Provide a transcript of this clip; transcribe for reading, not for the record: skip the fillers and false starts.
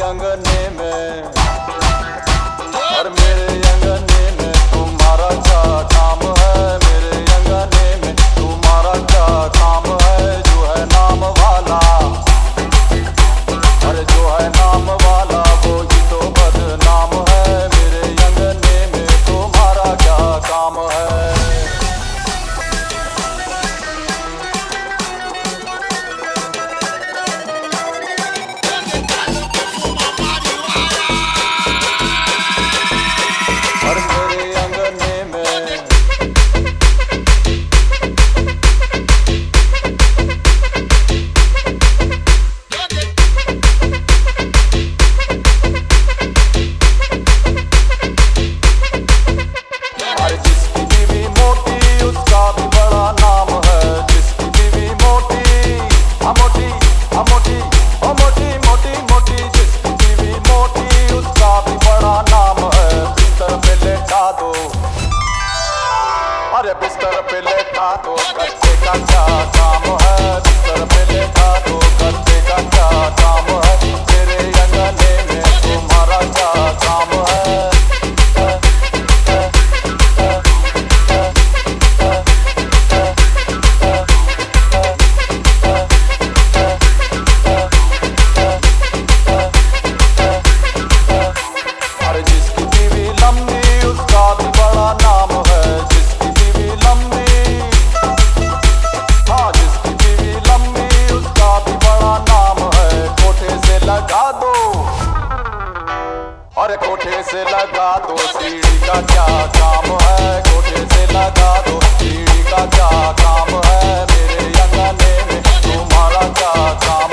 अंगने में और मेरे अंगने में तुम्हारा क्या काम है? मेरे अंगने में तुम्हारा क्या काम है? जो है नाम वाला, अरे जो है नाम वाला वो ही तो बदनाम है। मेरे अंगने में तुम्हारा क्या काम है? और मेरे अंगने में अरे जिसकी बीवी मोटी उसका भी बड़ा नाम है। जिसकी बीवी मोटी मोटी मोटी मोटी मोटी मोटी जिसकी बीवी मोटी उसका भी बड़ा नाम है। बिस्तर पे लेटा दो, अरे बिस्तर पे लेटा दो, गद्दे का क्या काम है? बिस्तर पे लेटा दो, गद्दे का क्या काम है? तेरे अंगने में तुम्हारा क्या काम है? अरे जिसकी बीवी लंबी उसका भी बड़ा नाम है। जिसकी बीवी लंबी, हाँ जिसकी बीवी लंबी उसका भी बड़ा नाम है। कोठे से लगा दो, अरे कोठे से लगा दो, सीढ़ी का क्या काम है? कोठे से लगा दो, सीढ़ी का क्या काम है? मेरे अंगने में तुम्हारा क्या काम